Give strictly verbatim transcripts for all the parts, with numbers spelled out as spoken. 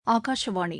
ஆகாஷவாணி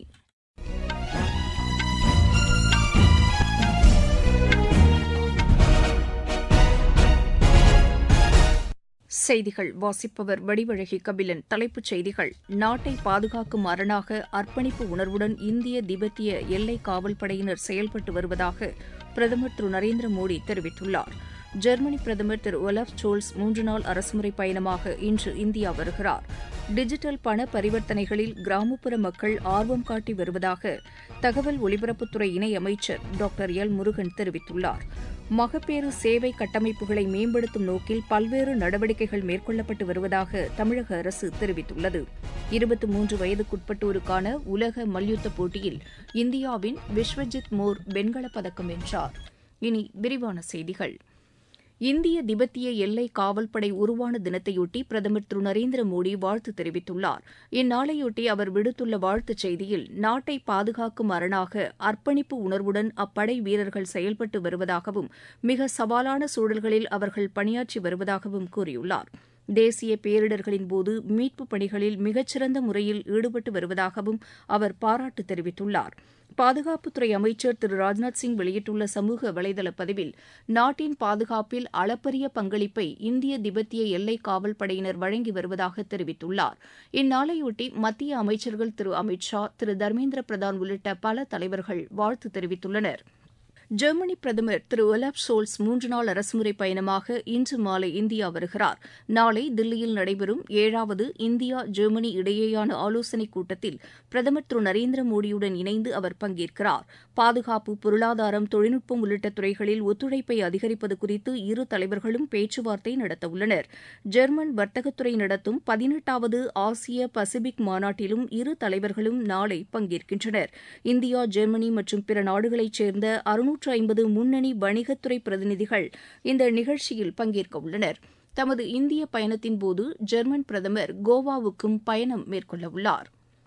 செய்திகள் வாசிப்பவர் வடிவழகி கபிலன். தலைப்புச் செய்திகள்: நாட்டை பாதுகாக்கும் அரணாக அர்ப்பணிப்பு உணர்வுடன் இந்திய திபெத்திய எல்லை காவல் படையினர் செயல்பட்டு வருவதாக பிரதமர் திரு நரேந்திர மோடி தெரிவித்துள்ளார். ஜெர்மனி பிரதமர் திரு ஒலஃப் சோல்ஸ் மூன்று நாள் அரசுமுறை பயணமாக இன்று இந்தியா வருகிறார். டிஜிட்டல் பண பரிவர்த்தனைகளில் கிராமப்புற மக்கள் ஆர்வம் காட்டி வருவதாக தகவல் ஒலிபரப்புத்துறை இணையமைச்சர் டாக்டர் எல் முருகன் தெரிவித்துள்ளார். மகப்பேறு சேவை கட்டமைப்புகளை மேம்படுத்தும் நோக்கில் பல்வேறு நடவடிக்கைகள் மேற்கொள்ளப்பட்டு வருவதாக தமிழக அரசு தெரிவித்துள்ளது. இருபத்தி மூன்று வயதுக்குட்பட்டோருக்கான உலக மல்யுத்த போட்டியில் இந்தியாவின் விஸ்வஜித் மோர் வெண்கலப் பதக்கம் வென்றார். இனி விரிவான செய்திகள். இந்திய திபெத்திய எல்லை காவல்படை உருவான தினத்தையொட்டி பிரதமர் திரு நரேந்திர மோடி வாழ்த்து தெரிவித்துள்ளார். இந்நாளையொட்டி அவர் விடுத்துள்ள வாழ்த்துச் செய்தியில், நாட்டை பாதுகாக்கும் அரணாக அர்ப்பணிப்பு உணர்வுடன் அப்படை வீரர்கள் செயல்பட்டு வருவதாகவும் மிக சவாலான சூழல்களில் அவர்கள் பணியாற்றி வருவதாகவும் கூறியுள்ளார். தேசிய பேரிடர்களின்போது மீட்புப் பணிகளில் மிகச்சிறந்த முறையில் ஈடுபட்டு வருவதாகவும் அவர் பாராட்டு தெரிவித்துள்ளார். பாதுகாப்புத்துறை அமைச்சர் திரு ராஜ்நாத் சிங் வெளியிட்டுள்ள சமூக வலைதள பதிவில், நாட்டின் பாதுகாப்பில் அளப்பரிய பங்களிப்பை இந்திய திபெத்திய எல்லை காவல் படையினர் வழங்கி வருவதாக தெரிவித்துள்ளார். இந்நாளையொட்டி மத்திய அமைச்சர்கள் திரு அமித் ஷா, திரு தர்மேந்திர பிரதான் உள்ளிட்ட பல தலைவர்கள் வாழ்த்து தெரிவித்துள்ளனர். ஜெர்மனி பிரதமர் திரு ஒலஃப் சோல்ஸ் மூன்று நாள் அரசுமுறை பயணமாக இன்று மாலை இந்தியா வருகிறார். நாளை தில்லியில் நடைபெறும் ஏழாவது இந்தியா ஜெர்மனி இடையேயான ஆலோசனைக் கூட்டத்தில் பிரதமர் திரு நரேந்திர மோடியுடன் இணைந்து அவர் பங்கேற்கிறார். பாதுகாப்பு, பொருளாதாரம், தொழில்நுட்பம் உள்ளிட்ட துறைகளில் ஒத்துழைப்பை அதிகரிப்பது குறித்து இரு தலைவர்களும் பேச்சுவார்த்தை நடத்தவுள்ளனர். ஜெர்மன் வர்த்தகத்துறை நடத்தும் பதினெட்டாவது ஆசிய பசிபிக் மாநாட்டிலும் இரு தலைவர்களும் நாளை பங்கேற்கின்றனர். இந்தியா, ஜெர்மனி மற்றும் பிற நாடுகளைச் சேர்ந்த அறுநூற்று ஐம்பது முன்னணி வணிகத்துறை பிரதிநிதிகள் இந்த நிகழ்ச்சியில் பங்கேற்க உள்ளனர். தமது இந்திய பயணத்தின்போது ஜெர்மன் பிரதமர் கோவாவுக்கும் பயணம் மேற்கொள்ளவுள்ளார்.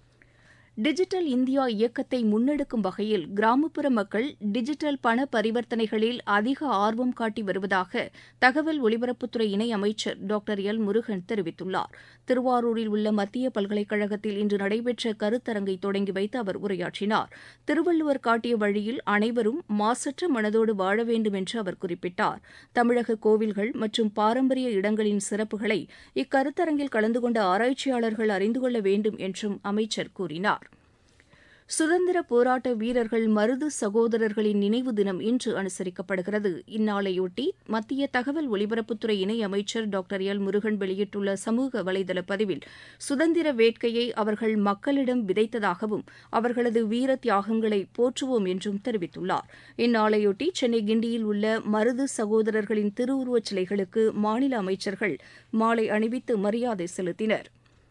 டிஜிட்டல் இந்தியா இயக்கத்தை முன்னெடுக்கும் வகையில் கிராமப்புற மக்கள் டிஜிட்டல் பண பரிவர்த்தனைகளில் அதிக ஆர்வம் காட்டி வருவதாக தகவல் ஒலிபரப்புத்துறை இணையமைச்சர் டாக்டர் எல் முருகன் தெரிவித்துள்ளார். திருவாரூரில் உள்ள மத்திய பல்கலைக்கழகத்தில் இன்று நடைபெற்ற கருத்தரங்கை தொடங்கி வைத்து அவர் உரையாற்றினார். திருவள்ளுவர் காட்டிய வழியில் அனைவரும் மாசற்ற மனதோடு வாழ வேண்டும் என்று அவர் குறிப்பிட்டார். தமிழக கோவில்கள் மற்றும் பாரம்பரிய இடங்களின் சிறப்புகளை இக்கருத்தரங்கில் கலந்து கொண்ட ஆராய்ச்சியாளர்கள் அறிந்து கொள்ள வேண்டும் என்றும் அமைச்சர் கூறினார். சுதந்திர போராட்ட வீரர்கள் மருது சகோதரர்களின் நினைவு தினம் இன்று அனுசரிக்கப்படுகிறது. இந்நாளையொட்டி மத்திய தகவல் ஒலிபரப்புத்துறை இணையமைச்சர் டாக்டர் எல் முருகன் வெளியிட்டுள்ள சமூக வலைதள பதிவில், சுதந்திர வேட்கையை அவர்கள் மக்களிடம் விதைத்ததாகவும் அவர்களது வீர தியாகங்களை போற்றுவோம் என்றும் தெரிவித்துள்ளார். இந்நாளையொட்டி சென்னை கிண்டியில் உள்ள மருது சகோதரர்களின் திருவுருவச் சிலைகளுக்கு மாநில அமைச்சர்கள் மாலை அணிவித்து மரியாதை செலுத்தினர்.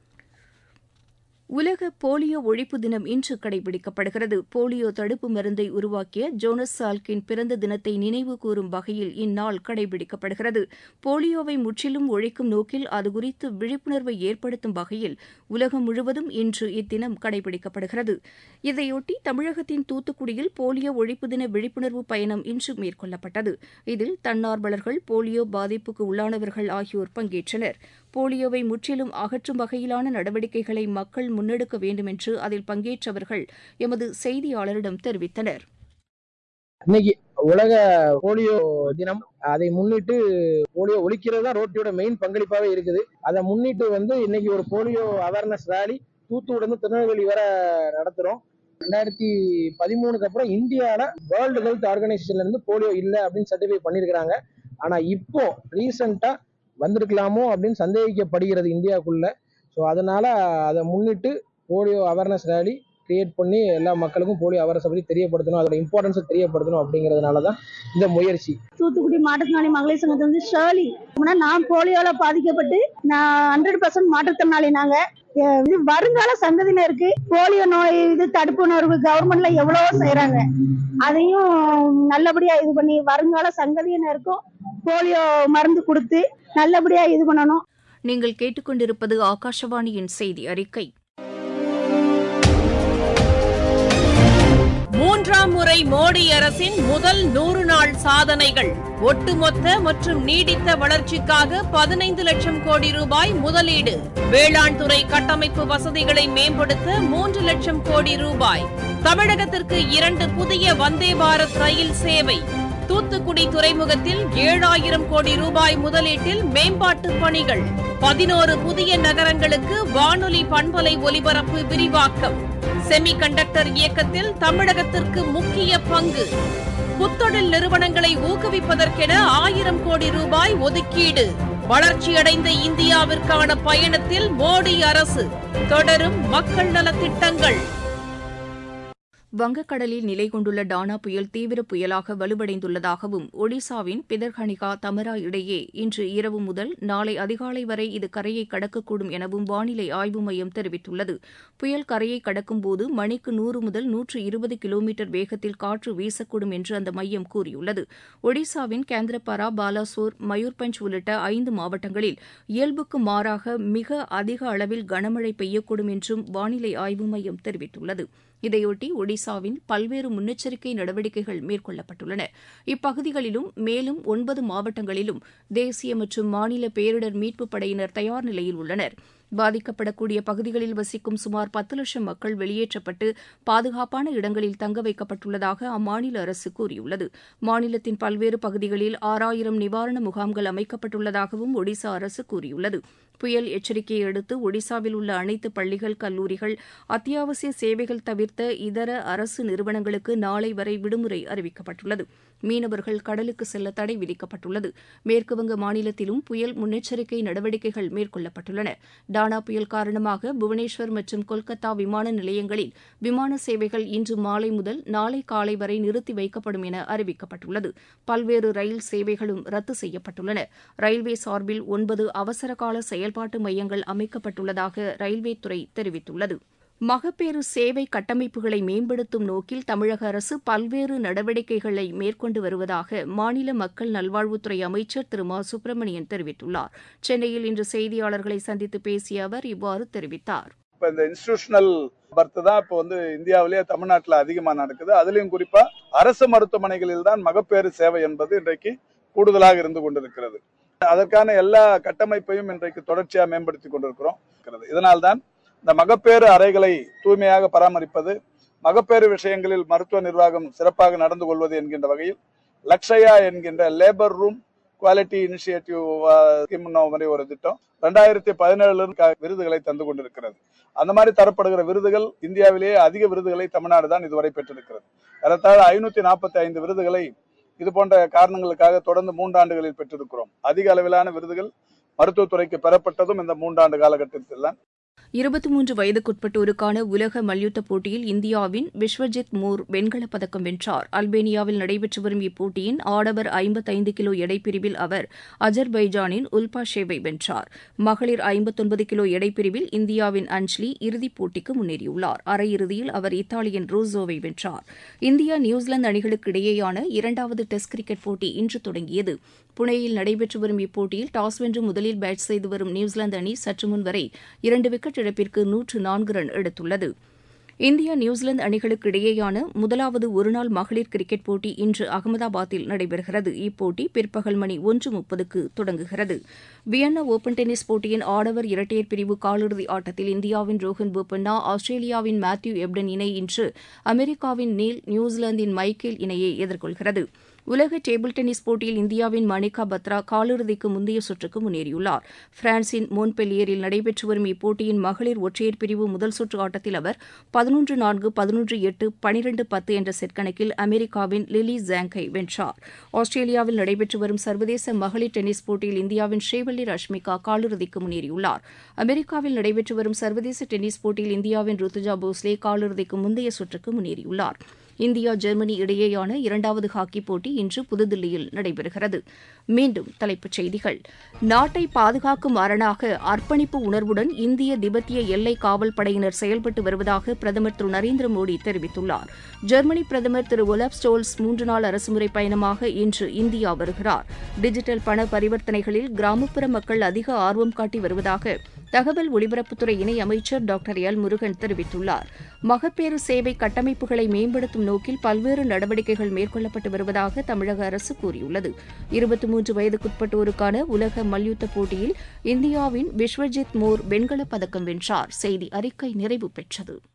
உலக போலியோ ஒழிப்பு தினம் இன்று கடைபிடிக்கப்படுகிறது. போலியோ தடுப்பு மருந்தை உருவாக்கிய ஜோனஸ் சால்கின் பிறந்த தினத்தை நினைவு கூறும் வகையில் இந்நாள் கடைபிடிக்கப்படுகிறது. போலியோவை முற்றிலும் ஒழிக்கும் நோக்கில் அதுகுறித்து விழிப்புணர்வை ஏற்படுத்தும் வகையில் உலகம் முழுவதும் இன்று இத்தினம் கடைபிடிக்கப்படுகிறது. இதையொட்டி தமிழகத்தின் தூத்துக்குடியில் போலியோ ஒழிப்பு தின விழிப்புணர்வு பயணம் இன்று மேற்கொள்ளப்பட்டது. இதில் தன்னார்வலர்கள், போலியோ பாதிப்புக்கு உள்ளானவர்கள் ஆகியோர் பங்கேற்றனர். போலியோவை முற்றிலும் அகற்றும் வகையிலான நடவடிக்கைகளை மக்கள் முன்னெடுக்க வேண்டும் என்று அதில் பங்கேற்றவர்கள் எமது செய்தியாளரிடம் தெரிவித்தனர். இன்னைக்கு உலக போலியோ தினம். அதை முன்னிட்டு போலியோ ஒழிக்கிறது தான் ரோட்டியோட மெயின் பங்களிப்பாவே இருக்குது. அதை முன்னிட்டு வந்து இன்னைக்கு ஒரு போலியோ அவேர்னஸ் ரேலி தூத்துக்குடி இருந்து திருநெல்வேலி வரை நடத்துறோம். ரெண்டாயிரத்தி பதிமூணுக்கு அப்புறம் இந்தியாவில வேர்ல்டு ஹெல்த் ஆர்கனைசேஷன்ல இருந்து போலியோ இல்லை அப்படின்னு சர்டிஃபை பண்ணிருக்கிறாங்க. ஆனா இப்போ ரீசெண்டா வந்திருக்கலாமோ அப்படின்னு சந்தேகிக்கப்படுகிறது இந்தியாவுக்குள்ள. ஸோ அதனால அதை முன்னிட்டு போலியோ அவேர்னஸ் ரேலி கிரியேட் பண்ணி எல்லா மக்களுக்கும் போலியோ அவேர்னஸ் பற்றி தெரியப்படுத்தணும், அதோட இம்பார்ட்டன்ஸை தெரியப்படுத்தணும் அப்படிங்கிறதுனால தான் இந்த முயற்சி. தூத்துக்குடி மாற்றுத்திறனாளி மகளிர் சங்கத்தை வந்து ஷேர்லி, நான் போலியோல பாதிக்கப்பட்டு நான் ஹண்ட்ரட் பர்சன்ட் மாற்றுத்திறனாளி. நாங்க வருங்கால சங்கதியினருக்கு போலியோ நோய் இது தடுப்பு உணர்வு கவர்மெண்ட்ல எவ்வளவோ செய்யறாங்க. அதையும் நல்லபடியா இது பண்ணி வருங்கால சங்கதியினருக்கும் போலியோ மருந்து கொடுத்து நல்லபடியா இது பண்ணணும். நீங்கள் கேட்டுக்கொண்டிருப்பது ஆகாஷவாணியின் செய்தி அறிக்கை. மூன்றாம் இரண்டாம் முறை மோடி அரசின் முதல் நூறு நாள் சாதனைகள். ஒட்டுமொத்த மற்றும் நீடித்த வளர்ச்சிக்காக பதினைந்து லட்சம் கோடி ரூபாய் முதலீடு. வேளாண் துறை கட்டமைப்பு வசதிகளை மேம்படுத்த மூன்று லட்சம் கோடி ரூபாய். தமிழகத்திற்கு இரண்டு புதிய வந்தே பாரத் ரயில் சேவை. தூத்துக்குடி துறைமுகத்தில் ஏழாயிரம் கோடி ரூபாய் முதலீட்டில் மேம்பாட்டு பணிகள். பதினோரு புதிய நகரங்களுக்கு வானொலி பண்பலை ஒலிபரப்பு விரிவாக்கம். செமி கண்டக்டர் இயக்கத்தில் தமிழகத்திற்கு முக்கிய பங்கு. புத்தொழில் நிறுவனங்களை ஊக்குவிப்பதற்கென ஆயிரம் கோடி ரூபாய் ஒதுக்கீடு. வளர்ச்சியடைந்த இந்தியாவிற்கான பயணத்தில் மோடி அரசு. தொடரும் மக்கள் நலத்திட்டங்கள். வங்கக்கடலில் நிலை கொண்டுள்ள டானா புயல் தீவிர புயலாக வலுவடைந்துள்ளதாகவும் ஒடிசாவின் பிதர்கனிகா தமரா இடையே இன்று இரவு முதல் நாளை அதிகாலை வரை இது கரையை கடக்கக்கூடும் எனவும் வானிலை ஆய்வு மையம் தெரிவித்துள்ளது. புயல் கரையை கடக்கும்போது மணிக்கு நூறு முதல் நூற்று இருபது கிலோமீட்டர் வேகத்தில் காற்று வீசக்கூடும் என்று அந்த மையம் கூறியுள்ளது. ஒடிசாவின் கேந்திரபாரா, பாலாசோர், மயூர்பஞ்ச் உள்ளிட்ட ஐந்து மாவட்டங்களில் இயல்புக்கு மாறாக மிக அதிக அளவில் கனமழை பெய்யக்கூடும் என்றும் வானிலை ஆய்வு மையம் தெரிவித்துள்ளது. இதையொட்டி ஒடிசாவின் பல்வேறு முன்னெச்சரிக்கை நடவடிக்கைகள் மேற்கொள்ளப்பட்டுள்ளன. இப்பகுதிகளிலும் மேலும் ஒன்பது மாவட்டங்களிலும் தேசிய மற்றும் மாநில பேரிடர் மீட்புப் படையினர் தயார் நிலையில் உள்ளனர். பாதிக்கப்படக்கூடிய பகுதிகளில் வசிக்கும் சுமார் பத்து லட்சம் மக்கள் வெளியேற்றப்பட்டு பாதுகாப்பான இடங்களில் தங்க வைக்கப்பட்டுள்ளதாக அம்மாநில அரசு கூறியுள்ளது. மாநிலத்தின் பல்வேறு பகுதிகளில் ஆறாயிரம் நிவாரண முகாம்கள் அமைக்கப்பட்டுள்ளதாகவும் ஒடிசா அரசு கூறியுள்ளது. புயல் எச்சரிக்கையை அடுத்து ஒடிசாவில் உள்ள அனைத்து பள்ளிகள், கல்லூரிகள், அத்தியாவசிய சேவைகள் தவிர்த்த இதர அரசு நிறுவனங்களுக்கு நாளை வரை விடுமுறை அறிவிக்கப்பட்டுள்ளது. மீனவர்கள் கடலுக்கு செல்ல தடை விதிக்கப்பட்டுள்ளது. மேற்குவங்க மாநிலத்திலும் புயல் முன்னெச்சரிக்கை நடவடிக்கைகள் மேற்கொள்ளப்பட்டுள்ளன. டானா புயல் காரணமாக புவனேஸ்வர் மற்றும் கொல்கத்தா விமான நிலையங்களில் விமான சேவைகள் இன்று மாலை முதல் நாளை காலை வரை நிறுத்தி வைக்கப்படும் என அறிவிக்கப்பட்டுள்ளது. பல்வேறு ரயில் சேவைகளும் ரத்து செய்யப்பட்டுள்ளன. ரயில்வே சார்பில் ஒன்பது அவசரகால செயல்பாட்டு மையங்கள் அமைக்கப்பட்டுள்ளதாக ரயில்வே துறை தெரிவித்துள்ளது. மகப்பேறு சேவை கட்டமைப்புகளை மேம்படுத்தும் நோக்கில் தமிழக அரசு பல்வேறு நடவடிக்கைகளை மேற்கொண்டு வருவதாக மாநில மக்கள் நல்வாழ்வுத்துறை அமைச்சர் திரு மா சுப்பிரமணியன் தெரிவித்துள்ளார். சென்னையில் இன்று செய்தியாளர்களை சந்தித்து பேசிய அவர் இவ்வாறு தெரிவித்தார். இப்ப இந்த இன்ஸ்டிடியூஷனல் பர்த் தான் இப்போ வந்து இந்தியாவிலேயே தமிழ்நாட்டில் அதிகமாக நடக்குது. அதுலயும் குறிப்பா அரசு மருத்துவமனைகளில் தான் மகப்பேறு சேவை என்பது இன்றைக்கு கூடுதலாக இருந்து கொண்டிருக்கிறது. அதற்கான எல்லா கட்டமைப்பையும் இன்றைக்கு தொடர்ச்சியாக மேம்படுத்தி கொண்டிருக்கிறோம். இதனால்தான் இந்த மகப்பேறு அறைகளை தூய்மையாக பராமரிப்பது, மகப்பேறு விஷயங்களில் மருத்துவ நிர்வாகம் சிறப்பாக நடந்து கொள்வது என்கின்ற வகையில் லக்ஷயா என்கின்ற labour room quality initiative scheme மாதிரி ஒரு திட்டம் ரெண்டாயிரத்தி பதினேழுல விருதுகளை தந்து கொண்டிருக்கிறது. அந்த மாதிரி தரப்படுகிற விருதுகள் இந்தியாவிலேயே அதிக விருதுகளை தமிழ்நாடு தான் இதுவரை பெற்றிருக்கிறது. ஏறத்தாழ ஐநூத்தி நாற்பத்தி ஐந்து விருதுகளை இது போன்ற காரணங்களுக்காக தொடர்ந்து மூன்றாண்டுகளில் பெற்றிருக்கிறோம். அதிக அளவிலான விருதுகள் மருத்துவத்துறைக்கு பெறப்பட்டதும் இந்த மூன்றாண்டு காலகட்டத்தில் தான். இருபத்தி மூன்று வயதுக்குட்பட்டோருக்கான உலக மல்யுத்த போட்டியில் இந்தியாவின் விஸ்வஜித் மூர் வெண்கலப் பதக்கம் வென்றார். அல்பேனியாவில் நடைபெற்று வரும் இப்போட்டியின் ஆடவர் ஐம்பத்தைந்து கிலோ எடைப்பிரிவில் அவர் அஜர்பைஜானின் உல்பாஷேவை வென்றார். மகளிர் ஐம்பத்தொன்பது கிலோ எடைப்பிரிவில் இந்தியாவின் அஞ்சலி இறுதிப் போட்டிக்கு முன்னேறியுள்ளார். அரையிறுதியில் அவர் இத்தாலியின் ரூசோவை வென்றார். இந்தியா நியூசிலாந்து அணிகளுக்கு இடையேயான இரண்டாவது டெஸ்ட் கிரிக்கெட் போட்டி இன்று தொடங்கியது. புனேயில் நடைபெற்று வரும் இப்போட்டியில் டாஸ் வென்று முதலில் பேட் செய்து வரும் நியூசிலாந்து அணி சற்று முன் வரை இரண்டு விக்கெட் இழப்பிற்கு நூற்று நான்கு ரன் எடுத்துள்ளது. இந்தியா நியூசிலாந்து அணிகளுக்கு இடையேயான முதலாவது ஒருநாள் மகளிர் கிரிக்கெட் போட்டி இன்று அகமதாபாத்தில் நடைபெறுகிறது. இப்போட்டி பிற்பகல் மணி ஒன்று முப்பதுக்கு தொடங்குகிறது. வியன்னா ஓபன் டென்னிஸ் போட்டியின் ஆடவர் இரட்டையர் பிரிவு காலிறுதி ஆட்டத்தில் இந்தியாவின் ரோஹன் போபண்ணா, ஆஸ்திரேலியாவின் மேத்யூ எப்டன் இணை இன்று அமெரிக்காவின் நீல், நியூசிலாந்தின் மைக்கேல் இணையை எதிர்கொள்கிறது. உலக டேபிள் டென்னிஸ் போட்டியில் இந்தியாவின் மணிகா பத்ரா காலிறுதிக்கு முந்தைய சுற்றுக்கு முன்னேறியுள்ளார். பிரான்சின் மோன்பெல்லியரில் நடைபெற்று வரும் இப்போட்டியின் மகளிர் ஒற்றையர் பிரிவு முதல் சுற்று ஆட்டத்தில் அவர் பதினொன்று நான்கு, பதினொன்று எட்டு, பனிரெண்டு பத்து என்ற செட் கணக்கில் அமெரிக்காவின் லிலி ஜாங்கை வென்றார். ஆஸ்திரேலியாவில் நடைபெற்று வரும் சர்வதேச மகளிர் டென்னிஸ் போட்டியில் இந்தியாவின் ஸ்ரீவல்லி ரஷ்மிகா காலிறுதிக்கு முன்னேறியுள்ளார். அமெரிக்காவில் நடைபெற்று வரும் சர்வதேச டென்னிஸ் போட்டியில் இந்தியாவின் ருத்துஜா போஸ்லே காலிறுதிக்கு முந்தைய சுற்றுக்கு முன்னேறியுள்ளார். இந்தியா ஜெர்மனி இடையேயான இரண்டாவது ஹாக்கி போட்டி இன்று புதுதில்லியில் நடைபெறுகிறது. மீண்டும் தலைப்புச் செய்திகள். நாட்டை பாதுகாக்கும் அரணாக அர்ப்பணிப்பு உணர்வுடன் இந்திய திபெத்திய எல்லை காவல் படையினர் செயல்பட்டு வருவதாக பிரதமர் திரு நரேந்திர மோடி தெரிவித்துள்ளார். ஜெர்மனி பிரதமர் திரு ஒலாப் ஸ்டோல்ஸ் மூன்று நாள் அரசுமுறை பயணமாக இன்று இந்தியா வருகிறார். டிஜிட்டல் பண பரிவர்த்தனைகளில் கிராமப்புற மக்கள் அதிக ஆர்வம் காட்டி வருவதாக தகவல் ஒலிபரப்புத்துறை இணை அமைச்சர் டாக்டர் எல் முருகன் தெரிவித்துள்ளார். மகப்பேறு சேவை கட்டமைப்புகளை மேம்படுத்தும் நோக்கில் பல்வேறு நடவடிக்கைகள் மேற்கொள்ளப்பட்டு வருவதாக தமிழக அரசு கூறியுள்ளது. இருபத்தி மூன்று வயதுக்குட்பட்டோருக்கான உலக மல்யுத்த போட்டியில் இந்தியாவின் விஸ்வஜித் மோர் வெண்கலப் பதக்கம் வென்றார். செய்தி அறிக்கை நிறைவு பெற்றது.